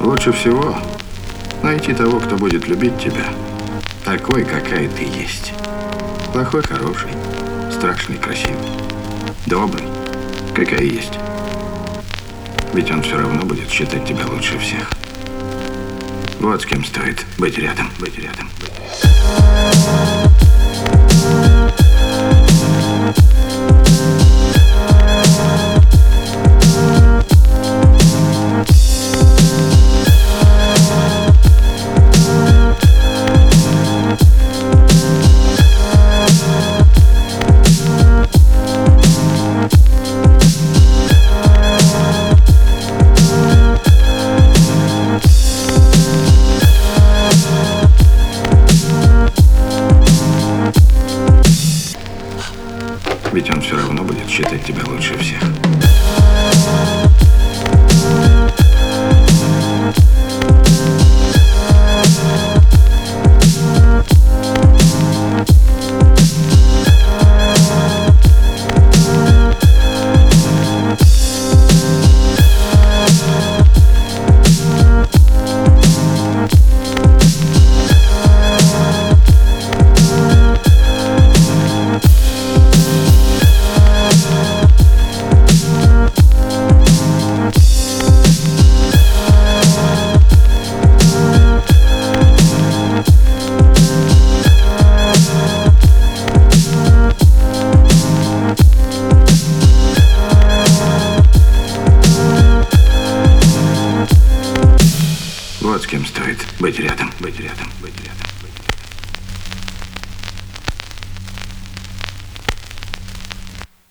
Лучше всего найти того, кто будет любить тебя такой, какая ты есть. Плохой, хороший, страшный, красивый, добрый, какая есть. Ведь он все равно будет считать тебя лучше всех. Вот с кем стоит быть рядом, быть рядом. Ведь он все равно будет считать тебя лучше всех. Вот с кем стоит быть рядом, быть рядом.